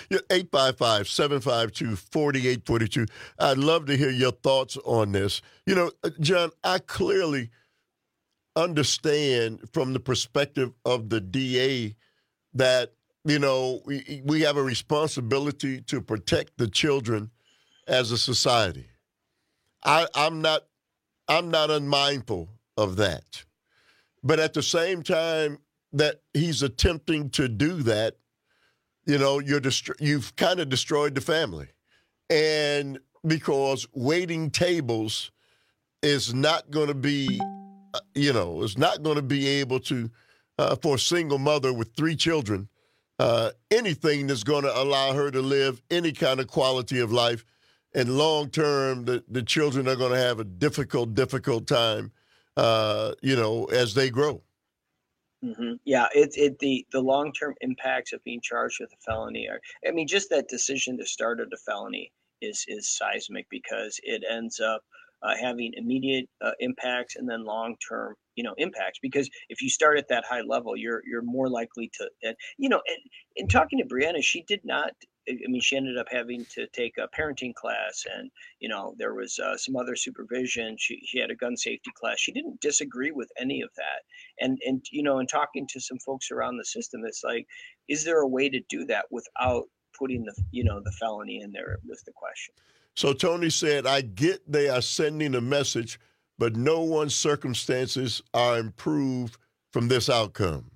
855-752-4842. I'd love to hear your thoughts on this. John, I clearly understand from the perspective of the DA that, we have a responsibility to protect the children as a society. I'm not unmindful of that. But at the same time that he's attempting to do that, you've kind of destroyed the family. And because waiting tables is not going to be, is not going to be able to, for a single mother with 3 children, anything that's going to allow her to live any kind of quality of life. And long term, the children are going to have a difficult time, as they grow. Mm-hmm. Yeah, the long-term impacts of being charged with a felony just that decision to start a felony is seismic because it ends up having immediate impacts and then long-term, impacts. Because if you start at that high level, you're more likely to, and in talking to Brianna, she did not she ended up having to take a parenting class, and there was some other supervision. She had a gun safety class. She didn't disagree with any of that. And in talking to some folks around the system, it's like, is there a way to do that without putting the felony in there was the question. So Tony said, I get they are sending a message, but no one's circumstances are improved from this outcome.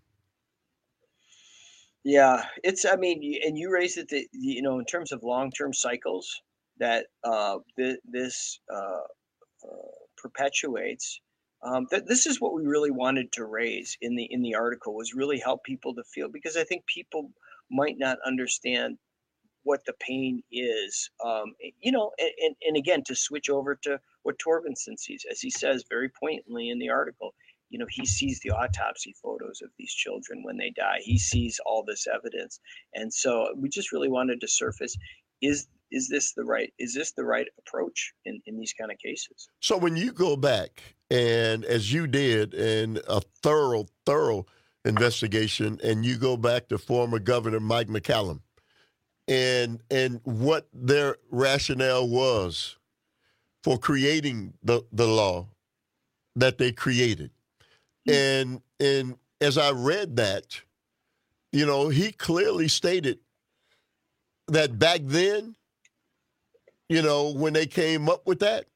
Yeah, and you raised it that, in terms of long-term cycles that this perpetuates. This is what we really wanted to raise in the article, was really help people to feel, because I think people might not understand what the pain is, and again, to switch over to what Torbenson sees, as he says very poignantly in the article. He sees the autopsy photos of these children when they die. He sees all this evidence. And so we just really wanted to surface, is this the right approach in these kind of cases? So when you go back, and as you did in a thorough investigation, and you go back to former Governor Mike McCallum, and what their rationale was for creating the law that they created. And as I read that, he clearly stated that back then, when they came up with that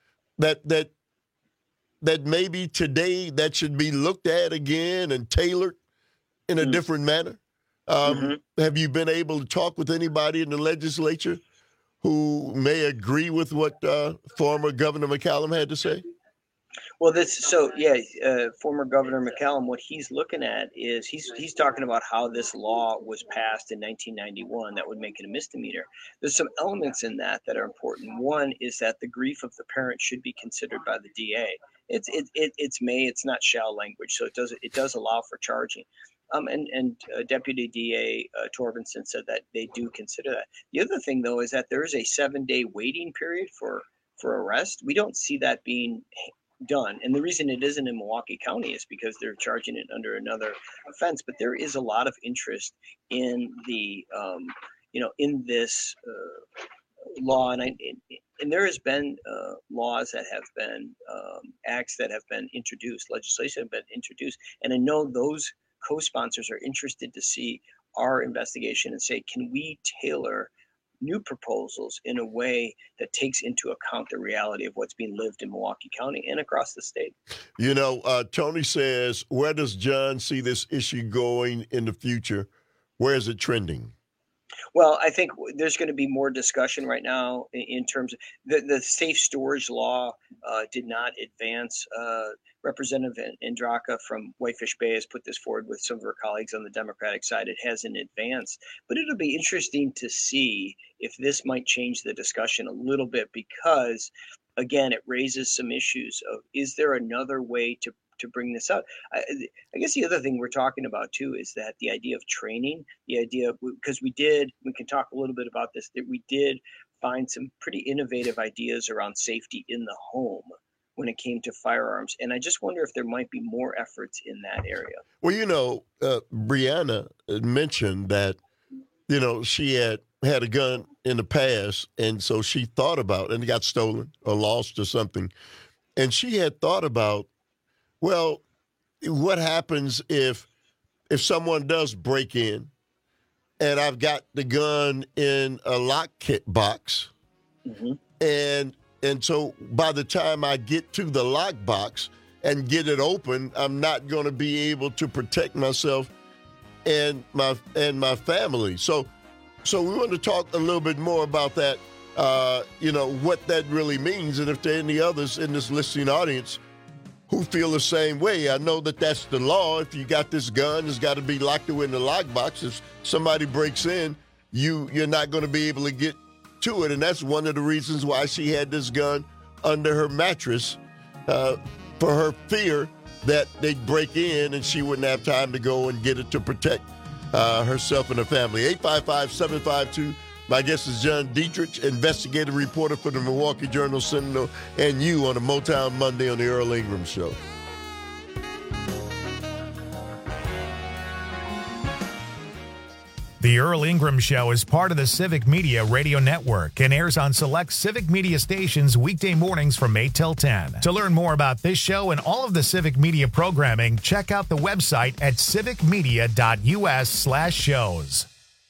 maybe today that should be looked at again and tailored in a different manner. Have you been able to talk with anybody in the legislature who may agree with what former Governor McCallum had to say? Well, former Governor McCallum, what he's looking at is he's talking about how this law was passed in 1991 that would make it a misdemeanor. There's some elements in that are important. One is that the grief of the parent should be considered by the DA. It's may, it's not shall language, so it does allow for charging. And Deputy DA Torbenson said that they do consider that. The other thing, though, is that there is a 7-day waiting period for arrest. We don't see that being done. And the reason it isn't in Milwaukee County is because they're charging it under another offense. But there is a lot of interest in the, in this law. And there has been laws that have been, acts that have been introduced, legislation have been introduced. And I know those co-sponsors are interested to see our investigation and say, can we tailor new proposals in a way that takes into account the reality of what's being lived in Milwaukee County and across the state? Tony says, where does John see this issue going in the future? Where is it trending? Well, I think there's going to be more discussion right now in terms of the safe storage law did not advance. Representative Andraka from Whitefish Bay has put this forward with some of her colleagues on the Democratic side. It hasn't advanced, but it'll be interesting to see if this might change the discussion a little bit, because, again, it raises some issues of, is there another way to bring this out? I guess the other thing we're talking about too is that the idea of training, because we can talk a little bit about this, that we did find some pretty innovative ideas around safety in the home when it came to firearms. And I just wonder if there might be more efforts in that area. Well, Brianna mentioned that, she had a gun in the past, and so she thought about, and it got stolen or lost or something. And she had thought about, well, what happens if someone does break in and I've got the gun in a lock kit box, and so by the time I get to the lock box and get it open, I'm not going to be able to protect myself and my family. So we want to talk a little bit more about that, what that really means, and if there are any others in this listening audience who feel the same way. I know that that's the law. If you got this gun, it's got to be locked away in the lockbox. If somebody breaks in, you're not going to be able to get to it. And that's one of the reasons why she had this gun under her mattress, for her fear that they'd break in and she wouldn't have time to go and get it to protect herself and her family. 855-752. My guest is John Dietrich, investigative reporter for the Milwaukee Journal-Sentinel, and you on a Motown Monday on the Earl Ingram Show. The The Earl Ingram Show is part of the Civic Media Radio Network and airs on select Civic Media stations weekday mornings from 8 till 10. To learn more about this show and all of the Civic Media programming, check out the website at civicmedia.us/shows.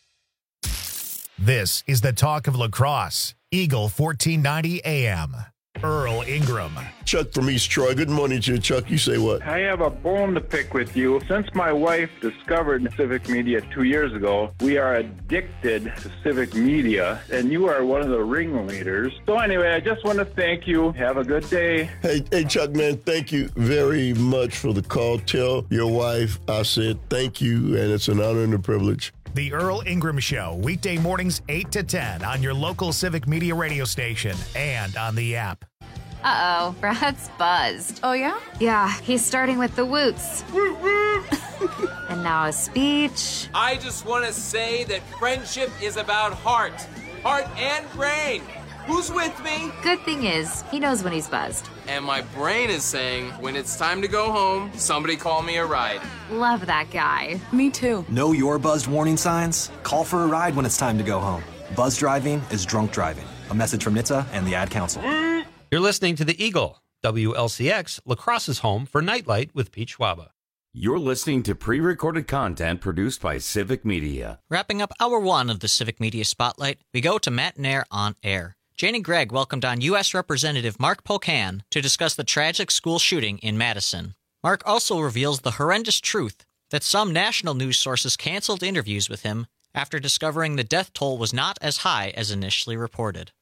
This is the Talk of La Crosse, Eagle 1490 AM. Earl Ingram. Chuck from East Troy. Good morning to you, Chuck. You say what? I have a bone to pick with you. Since my wife discovered Civic Media 2 years ago, we are addicted to Civic Media, and you are one of the ringleaders. So anyway, I just want to thank you. Have a good day. Hey, Chuck, man, thank you very much for the call. Tell your wife I said thank you, and it's an honor and a privilege. The Earl Ingram Show, weekday mornings 8 to 10 on your local Civic Media radio station and on the app. Uh-oh, Brad's buzzed. Oh, yeah? Yeah, he's starting with the woots. And now a speech. I just want to say that friendship is about heart and brain. Who's with me? Good thing is, he knows when he's buzzed. And my brain is saying, when it's time to go home, somebody call me a ride. Love that guy. Me too. Know your buzzed warning signs? Call for a ride when it's time to go home. Buzz driving is drunk driving. A message from NHTSA and the Ad Council. You're listening to the Eagle, WLCX, La Crosse's home for Nightlight with Pete Schwaba. You're listening to pre-recorded content produced by Civic Media. Wrapping up hour one of the Civic Media Spotlight, we go to Matt Nair on air. Jane and Greg welcomed on U.S. Representative Mark Pocan to discuss the tragic school shooting in Madison. Mark also reveals the horrendous truth that some national news sources canceled interviews with him after discovering the death toll was not as high as initially reported.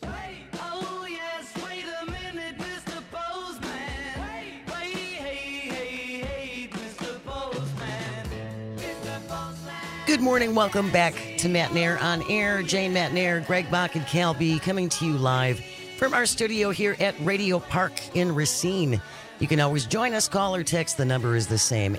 Good morning. Welcome back to Matt Nair on Air. Jane, Matt Nair, Greg Bach, and Cal B coming to you live from our studio here at Radio Park in Racine. You can always join us, call or text. The number is the same,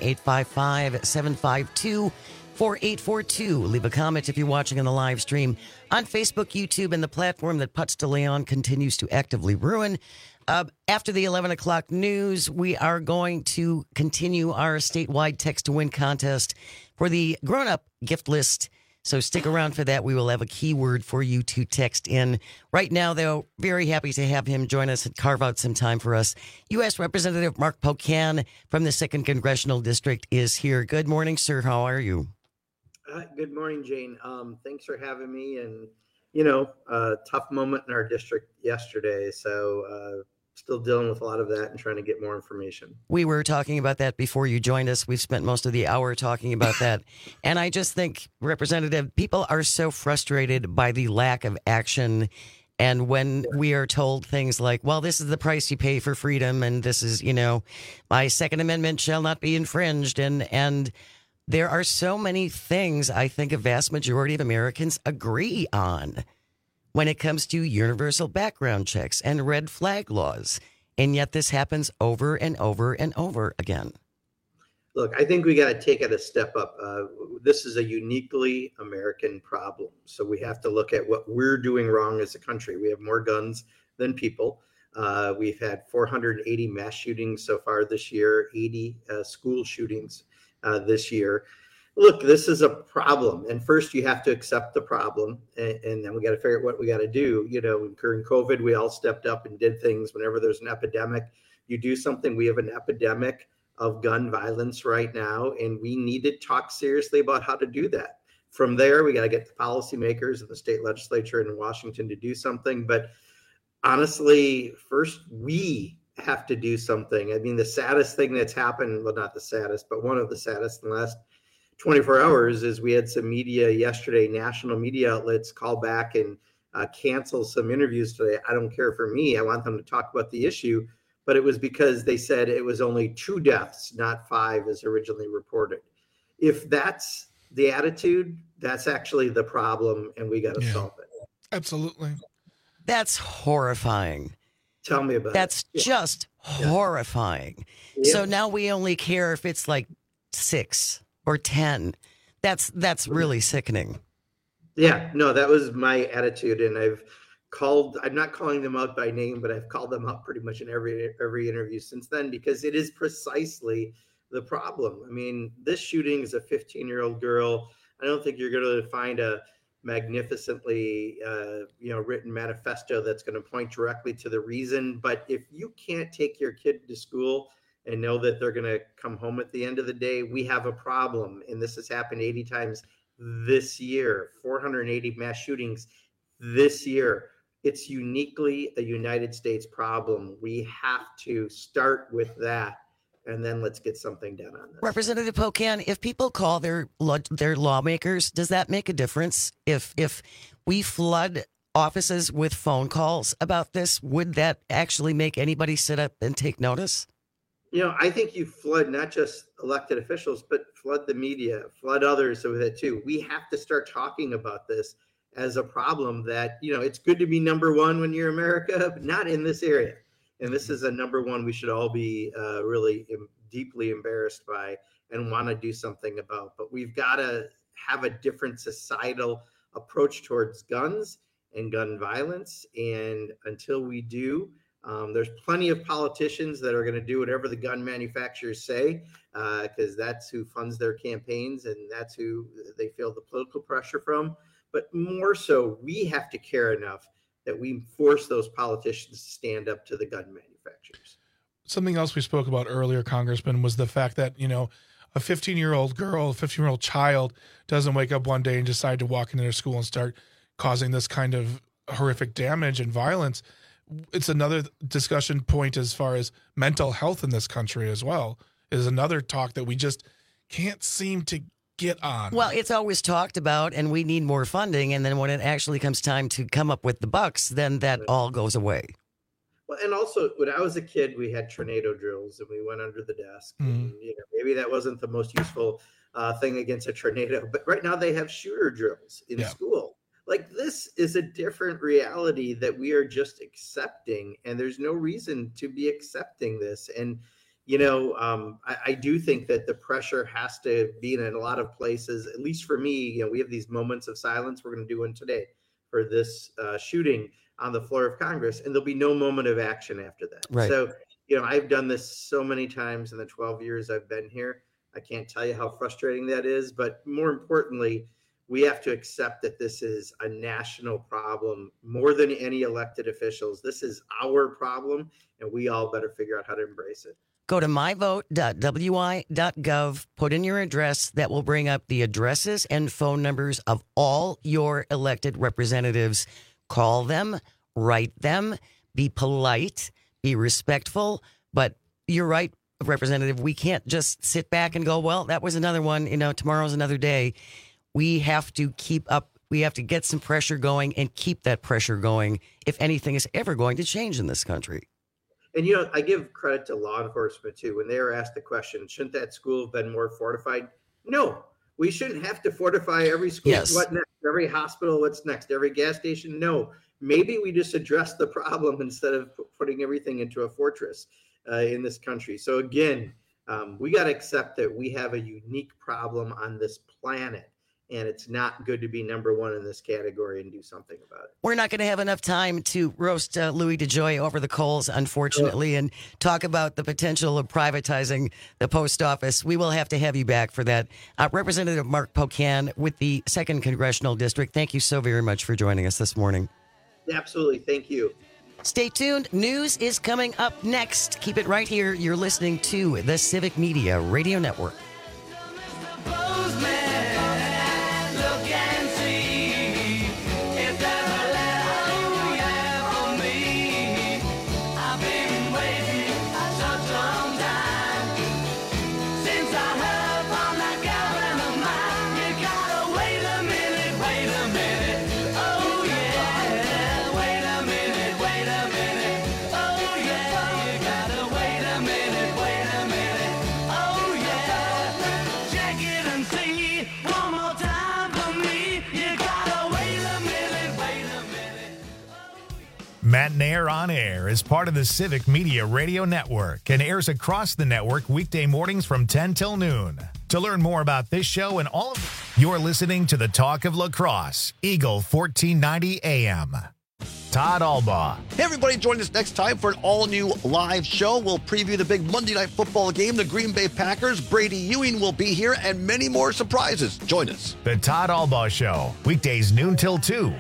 855-752-4842. Leave a comment if you're watching on the live stream on Facebook, YouTube, and the platform that Putz de Leon continues to actively ruin. After the 11 o'clock news, we are going to continue our statewide text-to-win contest for the grown-up gift list. So stick around for that. We will have a keyword for you to text in. Right now, though, very happy to have him join us and carve out some time for us. U.S. Representative Mark Pocan from the 2nd Congressional District is here. Good morning, sir. How are you? Good morning, Jane. Thanks for having me. And, tough moment in our district yesterday. So still dealing with a lot of that and trying to get more information. We were talking about that before you joined us. We've spent most of the hour talking about that. And I just think, Representative, people are so frustrated by the lack of action. And when we are told things like, well, this is the price you pay for freedom, and this is, my Second Amendment shall not be infringed. And there are so many things I think a vast majority of Americans agree on when it comes to universal background checks and red flag laws. And yet this happens over and over and over again. Look, I think we got to take it a step up. This is a uniquely American problem. So we have to look at what we're doing wrong as a country. We have more guns than people. We've had 480 mass shootings so far this year, 80 school shootings this year. Look, this is a problem. And first you have to accept the problem. And then we got to figure out what we got to do. During COVID, we all stepped up and did things. Whenever there's an epidemic, you do something. We have an epidemic of gun violence right now, and we need to talk seriously about how to do that. From there, we got to get the policymakers and the state legislature in Washington to do something. But honestly, first, we have to do something. I mean, the saddest thing that's happened, well, not the saddest, but one of the saddest in the last 24 hours is we had some media yesterday, national media outlets call back and cancel some interviews today. I don't care for me. I want them to talk about the issue, but it was because they said it was only 2 deaths, not 5 as originally reported. If that's the attitude, that's actually the problem, and we got to solve it. Absolutely. That's horrifying. Tell me about That's just horrifying. Yeah. So now we only care if it's like 6 or 10. That's really sickening. Yeah, no, that was my attitude. And I'm not calling them out by name, but I've called them out pretty much in every interview since then, because it is precisely the problem. I mean, this shooting is a 15-year-old girl. I don't think you're going to find a magnificently, written manifesto that's going to point directly to the reason. But if you can't take your kid to school and know that they're going to come home at the end of the day, we have a problem. And this has happened 80 times this year, 480 mass shootings this year. It's uniquely a United States problem. We have to start with that, and then let's get something done on this. Representative Pocan, if people call their lawmakers, does that make a difference? If we flood offices with phone calls about this, would that actually make anybody sit up and take notice? I think you flood not just elected officials, but flood the media, flood others with it too. We have to start talking about this as a problem that, it's good to be number one when you're America, but not in this area. And this is a number one we should all be really deeply embarrassed by and want to do something about. But we've got to have a different societal approach towards guns and gun violence. And until we do, there's plenty of politicians that are going to do whatever the gun manufacturers say, because that's who funds their campaigns and that's who they feel the political pressure from. But more so, we have to care enough that we force those politicians to stand up to the gun manufacturers. Something else we spoke about earlier, Congressman, was the fact that, a 15-year-old girl, a 15-year-old child doesn't wake up one day and decide to walk into their school and start causing this kind of horrific damage and violence. It's another discussion point as far as mental health in this country as well, is another talk that we just can't seem to get on. Well, it's always talked about, and we need more funding. And then when it actually comes time to come up with the bucks, then that all goes away. Well, and also when I was a kid, we had tornado drills and we went under the desk. And, maybe that wasn't the most useful thing against a tornado, but right now they have shooter drills in school. Like, this is a different reality that we are just accepting, and there's no reason to be accepting this. And I do think that the pressure has to be in a lot of places, at least for me. We have these moments of silence. We're going to do one today for this shooting on the floor of Congress, and there'll be no moment of action after that. Right. So, I've done this so many times in the 12 years I've been here. I can't tell you how frustrating that is, but more importantly, we have to accept that this is a national problem more than any elected officials. This is our problem, and we all better figure out how to embrace it. Go to myvote.wi.gov, put in your address. That will bring up the addresses and phone numbers of all your elected representatives. Call them, write them, be polite, be respectful. But you're right, Representative, we can't just sit back and go, well, that was another one, tomorrow's another day. We have to keep up. We have to get some pressure going and keep that pressure going if anything is ever going to change in this country. And, I give credit to law enforcement, too. When they were asked the question, shouldn't that school have been more fortified? No, we shouldn't have to fortify every school. Yes. What next? Every hospital, what's next? Every gas station? No. Maybe we just address the problem instead of putting everything into a fortress in this country. So, again, we got to accept that we have a unique problem on this planet. And it's not good to be number one in this category and do something about it. We're not going to have enough time to roast Louis DeJoy over the coals, unfortunately, and talk about the potential of privatizing the post office. We will have to have you back for that. Representative Mark Pocan with the 2nd Congressional District, thank you so very much for joining us this morning. Absolutely. Thank you. Stay tuned. News is coming up next. Keep it right here. You're listening to the Civic Media Radio Network. Matinaire on Air is part of the Civic Media Radio Network and airs across the network weekday mornings from 10 till noon. To learn more about this show and all of you're listening to the Talk of La Crosse, Eagle 1490 AM. Todd Albaugh. Hey, everybody, join us next time for an all-new live show. We'll preview the big Monday Night Football game, the Green Bay Packers. Brady Ewing will be here, and many more surprises. Join us. The Todd Albaugh Show, weekdays noon till 2.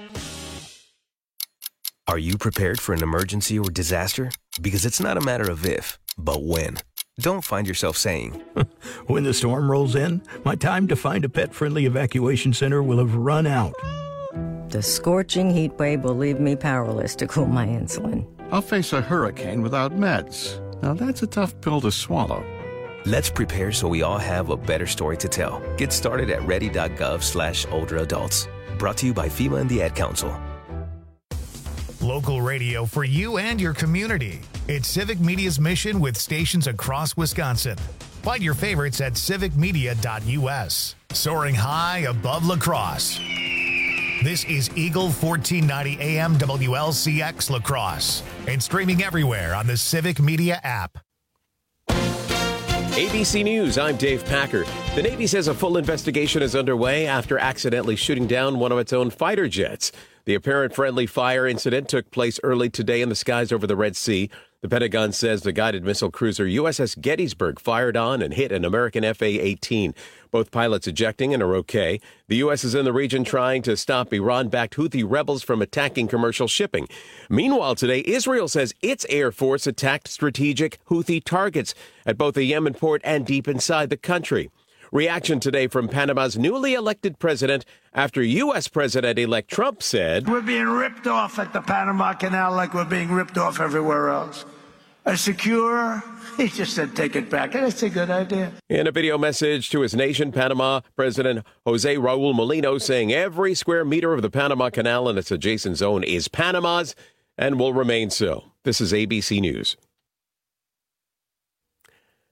Are you prepared for an emergency or disaster? Because it's not a matter of if, but when. Don't find yourself saying, when the storm rolls in, my time to find a pet-friendly evacuation center will have run out. The scorching heat wave will leave me powerless to cool my insulin. I'll face a hurricane without meds. Now that's a tough pill to swallow. Let's prepare so we all have a better story to tell. Get started at ready.gov/older adults. Brought to you by FEMA and the Ad Council. Local radio for you and your community. It's Civic Media's mission with stations across Wisconsin. Find your favorites at civicmedia.us. Soaring high above La Crosse. This is Eagle 1490 AM WLCX La Crosse and streaming everywhere on the Civic Media app. ABC News, I'm Dave Packer. The Navy says a full investigation is underway after accidentally shooting down one of its own fighter jets. The apparent friendly fire incident took place early today in the skies over the Red Sea. The Pentagon says the guided missile cruiser USS Gettysburg fired on and hit an American FA-18. Both pilots ejecting and are okay. The U.S. is in the region trying to stop Iran-backed Houthi rebels from attacking commercial shipping. Meanwhile, today, Israel says its Air Force attacked strategic Houthi targets at both a Yemen port and deep inside the country. Reaction today from Panama's newly elected president after U.S. President-elect Trump said, "We're being ripped off at the Panama Canal like we're being ripped off everywhere else. A secure," he just said, "take it back." And it's a good idea. In a video message to his nation, Panama President Jose Raul Molino saying every square meter of the Panama Canal and its adjacent zone is Panama's and will remain so. This is ABC News.